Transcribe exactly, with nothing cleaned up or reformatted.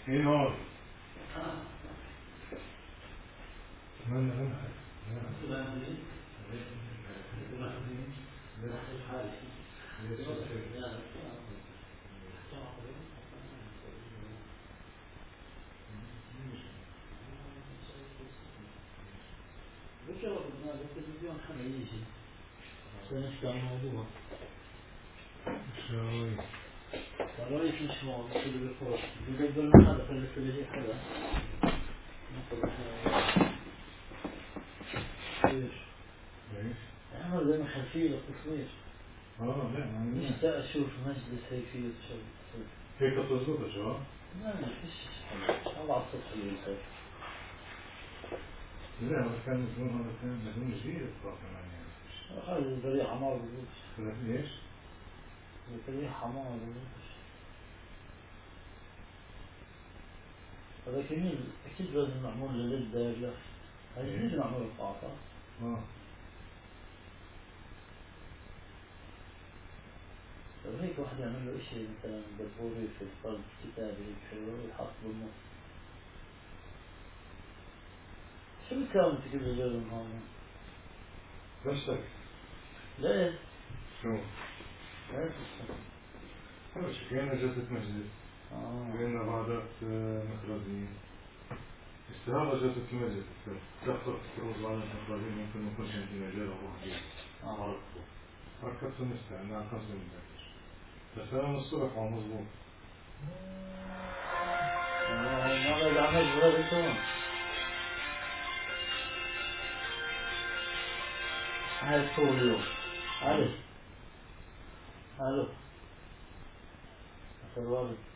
ايه نار؟ من من ذكر ابن التلفزيون حميدي سنحكي عن موضوع شوي الرئيس مش موضوع كله بالفرص بيقدر ما هذا فلس اللي حدا نطلع ايش ايش؟ عمل زي ما خلفية للتصوير اه لا مش ما تأشوف مجلس هيك فيه تصوير هيك تظبط شو؟ لا ما فيش الله على السطح اللي يصير لا هذا كان زمان هذا كان زمان جديد الطاقة يعني هذا البريح عمار بقولش ثلاثين ايش؟ البريح عمار بقولش هذا كميل أكيد لازم معمول للدار هاي جديد معمول القاعدة اه لو هيك واحد يعمل له إشي مثلا دبوري في القلب كتابي هيك حلو ويحط بالنص شو بتكامل تجيب له جبل هون؟ بس ليه؟ شو؟ ليه تشتغل؟ هذا شو كأنه جلسة مجلس آه كأنه بعدات مخرجين استهادة جلسة مجلس تخطر تروز بعد المخرجين ممكن ما يكونش عندي مجال أو حاجة آه ركبت النسبة أنا خمسة من ذلك بس أنا من الصبح هو مظبوط ما بعد عمل بهذا كمان هاي الصور اليوم عارف؟ ألو أسأل والد